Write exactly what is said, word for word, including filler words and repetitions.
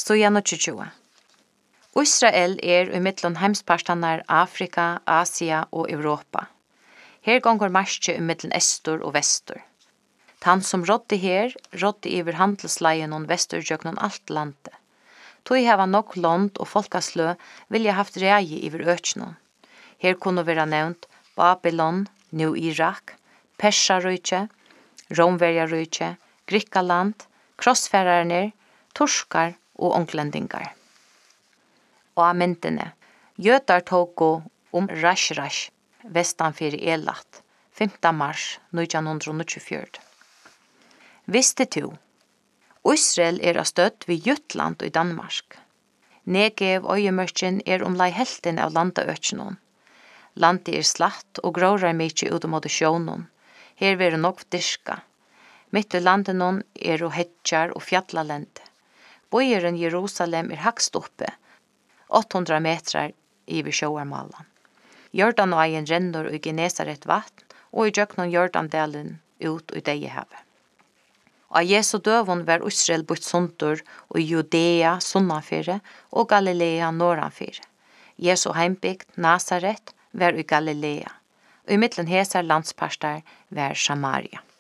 Sida tjúgu. Israel er i mittlen heimsparstanar Afrika, Asia og Europa. Her gongur marskje i mittlen estur og vestur. Han som rådde her, rådde iver handelsleien og vesturjøknon alt landet. Tog hava nok land og folkaslø vilja haft reie iver øknon. Her kunne vera nevnt Babylon, nu Irak, Persarøyke, Romverjarøyke, Grikkaland, krossfærarner, torskar og onglendingar. Og av myndene, Jøtar tåg om Rash-Rash, vestanfyr Elat, femte mars nítjan níggjuogfjøruti. Visste du? Israel er av støtt ved Jutland i Danmark. Negev og øyemørkjen er omlai helten av landaøkjenon. Landet er slatt og grårar mykje ut mot sjånon. Her vil nok dyrka. Mitt i landenon er og hedjar og fjallalende. Bøyeren Jerusalem er hakst oppe, åtte hundre metrar iver sjåarmalan. Jordan og eien rennor og Genesaret vatn, og i jøknon Jordandalen ut i Deiehavet. Av Jesu døvun var Israel bort sundur og Judea sunnanfyre og Galilea norranfyre. Jesu heimbygd Nazaret var i Galilea, og i mittlen hesar landsparstar var Samaria.